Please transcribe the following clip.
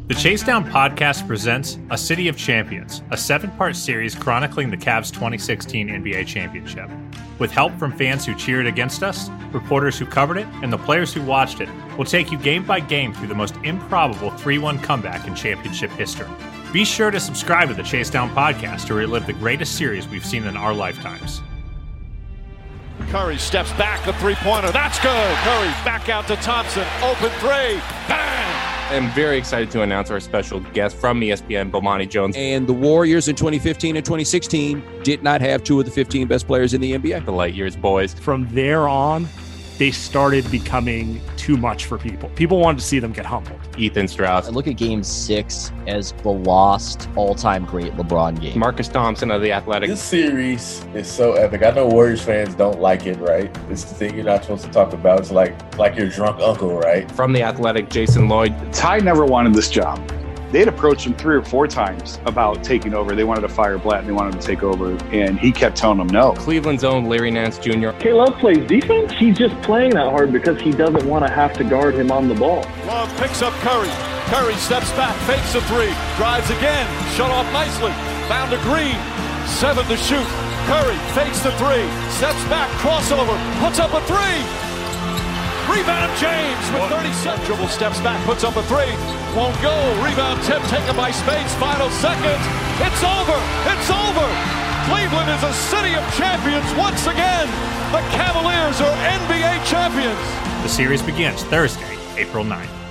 The Chase Down Podcast presents A City of Champions, a 7-part series chronicling the Cavs' 2016 NBA championship. With help from fans who cheered against us, reporters who covered it, and the players who watched it, we'll take you game by game through the most improbable 3-1 comeback in championship history. Be sure to subscribe to the Chase Down Podcast to relive the greatest series we've seen in our lifetimes. Curry steps back, a three-pointer. That's good. Curry back out to Thompson. Open three. Bang! I'm very excited to announce our special guest from ESPN, Bomani Jones. And the Warriors in 2015 and 2016 did not have two of the 15 best players in the NBA. The light years boys. From there on, they started becoming too much for people. People wanted to see them get humbled. Ethan Strauss. I look at Game 6 as the lost all-time great LeBron game. Marcus Thompson of The Athletic. This series is so epic. I know Warriors fans don't like it, right? It's the thing you're not supposed to talk about. It's like your drunk uncle, right? From The Athletic, Jason Lloyd. Ty never wanted this job. They'd approached him 3 or 4 times about taking over. They wanted to fire Blatt and they wanted to take over, and he kept telling them no. Cleveland's own Larry Nance Jr. K-Love plays defense. He's just playing that hard because he doesn't want to have to guard him on the ball. Love picks up Curry. Curry steps back, fakes a three, drives again, shut off nicely. Found to Green, 7 to shoot. Curry fakes the three, steps back, crossover, puts up a three. Rebound James with 30 seconds. Dribble steps back, puts up a three. Won't go. Rebound tip taken by Spades. Final seconds. It's over. It's over. Cleveland is a city of champions once again. The Cavaliers are NBA champions. The series begins Thursday, April 9th.